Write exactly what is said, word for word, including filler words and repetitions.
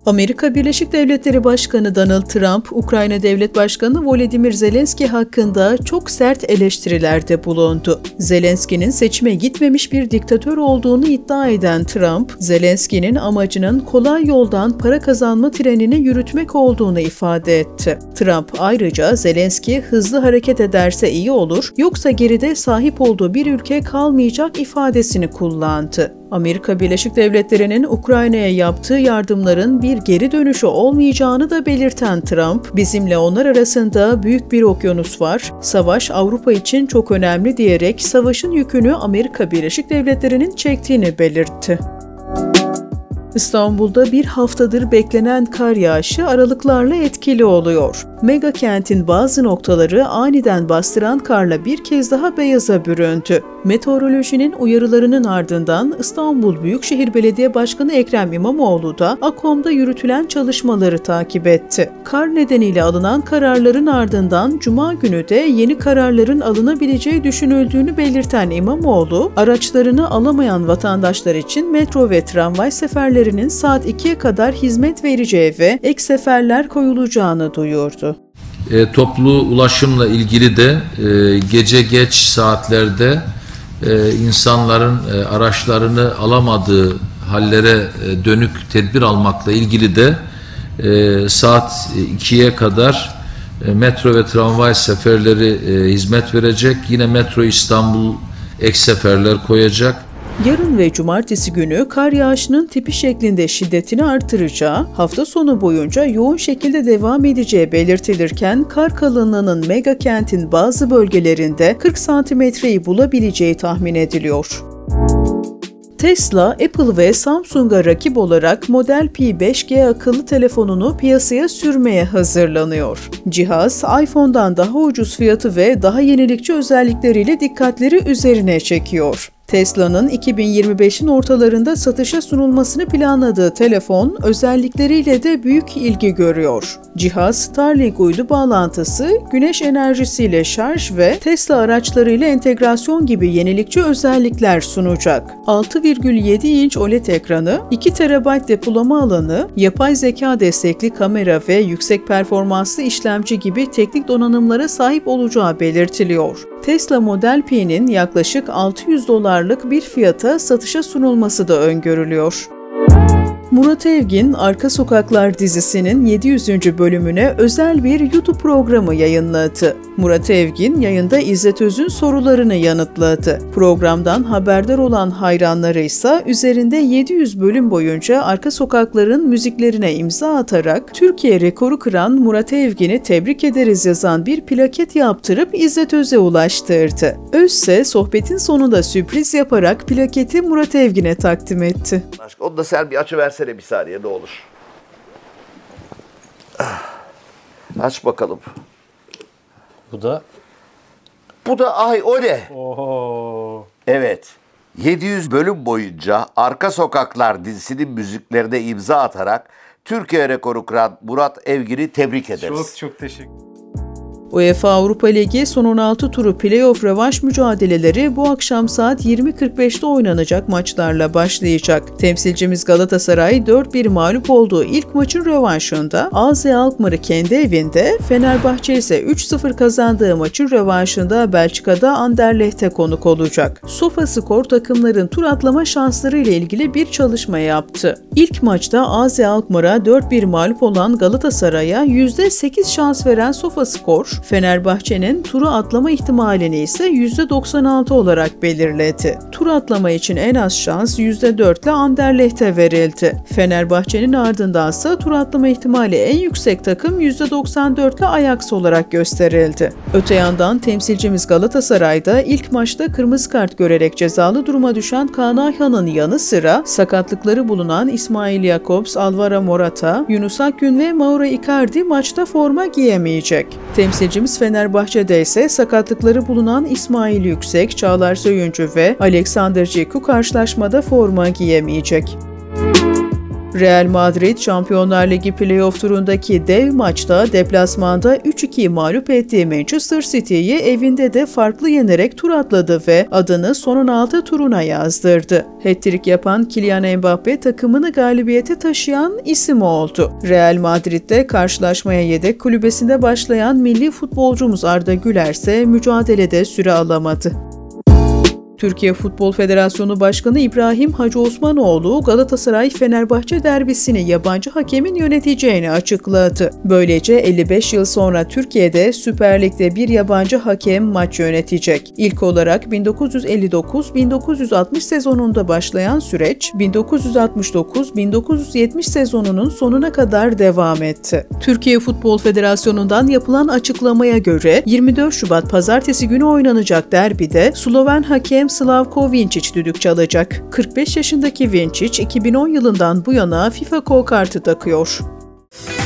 Amerika Birleşik Devletleri Başkanı Donald Trump, Ukrayna Devlet Başkanı Volodymyr Zelenski hakkında çok sert eleştirilerde bulundu. Zelenski'nin seçime gitmemiş bir diktatör olduğunu iddia eden Trump, Zelenski'nin amacının kolay yoldan para kazanma trenini yürütmek olduğunu ifade etti. Trump ayrıca Zelenski hızlı hareket ederse iyi olur, yoksa geride sahip olduğu bir ülke kalmayacak ifadesini kullandı. Amerika Birleşik Devletleri'nin Ukrayna'ya yaptığı yardımların bir geri dönüşü olmayacağını da belirten Trump, "Bizimle onlar arasında büyük bir okyanus var. Savaş Avrupa için çok önemli." diyerek savaşın yükünü Amerika Birleşik Devletleri'nin çektiğini belirtti. İstanbul'da bir haftadır beklenen kar yağışı aralıklarla etkili oluyor. Mega kentin bazı noktaları aniden bastıran karla bir kez daha beyaza büründü. Meteorolojinin uyarılarının ardından İstanbul Büyükşehir Belediye Başkanı Ekrem İmamoğlu da AKOM'da yürütülen çalışmaları takip etti. Kar nedeniyle alınan kararların ardından Cuma günü de yeni kararların alınabileceği düşünüldüğünü belirten İmamoğlu, araçlarını alamayan vatandaşlar için metro ve tramvay seferlerinin saat ikiye kadar hizmet vereceği ve ek seferler koyulacağını duyurdu. E, toplu ulaşımla ilgili de e, gece geç saatlerde e, insanların e, araçlarını alamadığı hallere e, dönük tedbir almakla ilgili de e, saat ikiye kadar e, metro ve tramvay seferleri e, hizmet verecek. Yine Metro İstanbul ek seferler koyacak. Yarın ve cumartesi günü kar yağışının tipi şeklinde şiddetini artıracağı, hafta sonu boyunca yoğun şekilde devam edeceği belirtilirken kar kalınlığının mega kentin bazı bölgelerinde kırk santimetreyi bulabileceği tahmin ediliyor. Tesla, Apple ve Samsung'a rakip olarak Model P beş G akıllı telefonunu piyasaya sürmeye hazırlanıyor. Cihaz, iPhone'dan daha ucuz fiyatı ve daha yenilikçi özellikleriyle dikkatleri üzerine çekiyor. Tesla'nın iki bin yirmi beşin ortalarında satışa sunulmasını planladığı telefon özellikleriyle de büyük ilgi görüyor. Cihaz, Starlink uydu bağlantısı, güneş enerjisiyle şarj ve Tesla araçlarıyla entegrasyon gibi yenilikçi özellikler sunacak. altı virgül yedi inç O L E D ekranı, iki terabayt depolama alanı, yapay zeka destekli kamera ve yüksek performanslı işlemci gibi teknik donanımlara sahip olacağı belirtiliyor. Tesla Model P'nin yaklaşık altı yüz dolarlık bir fiyata satışa sunulması da öngörülüyor. Murat Evgin, Arka Sokaklar dizisinin yedi yüzüncü bölümüne özel bir YouTube programı yayınladı. Murat Evgin, yayında İzzet Öz'ün sorularını yanıtladı. Programdan haberdar olan hayranları ise üzerinde yedi yüz bölüm boyunca Arka Sokaklar'ın müziklerine imza atarak Türkiye rekoru kıran Murat Evgin'i tebrik ederiz yazan bir plaket yaptırıp İzzet Öz'e ulaştırdı. Öz ise sohbetin sonunda sürpriz yaparak plaketi Murat Evgin'e takdim etti. Onu da sen bir açıversene bir saniye ne olur. Aç bakalım. Bu da? Bu da ay o ne? Oho. Evet. yedi yüz bölüm boyunca Arka Sokaklar dizisinin müziklerine imza atarak Türkiye rekoru kıran Murat Evgin'i tebrik ederiz. Çok çok teşekkür ederim. UEFA Avrupa Ligi son on altı turu play-off rövanş mücadeleleri bu akşam saat yirmi kırk beşte oynanacak maçlarla başlayacak. Temsilcimiz Galatasaray dört bir mağlup olduğu ilk maçın rövanşında A Z Alkmaar'ı kendi evinde, Fenerbahçe ise üç sıfır kazandığı maçın rövanşında Belçika'da Anderlecht'e konuk olacak. SofaScore takımların tur atlama şansları ile ilgili bir çalışma yaptı. İlk maçta A Z Alkmaar'a dört bir mağlup olan Galatasaray'a yüzde sekiz şans veren SofaScore, Fenerbahçe'nin turu atlama ihtimalini ise yüzde doksan altı olarak belirledi. Tur atlama için en az şans yüzde dört ile Anderlecht'e verildi. Fenerbahçe'nin ardındansa tur atlama ihtimali en yüksek takım yüzde doksan dört ile Ajax olarak gösterildi. Öte yandan temsilcimiz Galatasaray'da ilk maçta kırmızı kart görerek cezalı duruma düşen Kaan Ayhan'ın yanı sıra sakatlıkları bulunan İsmail Jakobs, Alvaro Morata, Yunus Akgün ve Mauro Icardi maçta forma giyemeyecek. Temsilcimiz Fenerbahçe'de ise sakatlıkları bulunan İsmail Yüksek, Çağlar Söyüncü ve Alexander Ciku karşılaşmada forma giyemeyecek. Real Madrid, Şampiyonlar Ligi play-off turundaki dev maçta deplasmanda üç iki mağlup ettiği Manchester City'yi evinde de farklı yenerek tur atladı ve adını son on altı turuna yazdırdı. Hat-trick yapan Kylian Mbappe takımını galibiyete taşıyan isim oldu. Real Madrid'de karşılaşmaya yedek kulübesinde başlayan milli futbolcumuz Arda Güler ise mücadelede süre alamadı. Türkiye Futbol Federasyonu Başkanı İbrahim Hacı Osmanoğlu, Galatasaray-Fenerbahçe derbisini yabancı hakemin yöneteceğini açıkladı. Böylece elli beş yıl sonra Türkiye'de Süper Lig'de bir yabancı hakem maç yönetecek. İlk olarak bin dokuz yüz elli dokuz bin dokuz yüz altmış sezonunda başlayan süreç, bin dokuz yüz altmış dokuz bin dokuz yüz yetmiş sezonunun sonuna kadar devam etti. Türkiye Futbol Federasyonu'ndan yapılan açıklamaya göre yirmi dört Şubat Pazartesi günü oynanacak derbide Sloven hakem Slavko Vinčić düdük çalacak. kırk beş yaşındaki Vinčić, iki bin on yılından bu yana FIFA Go kartı takıyor.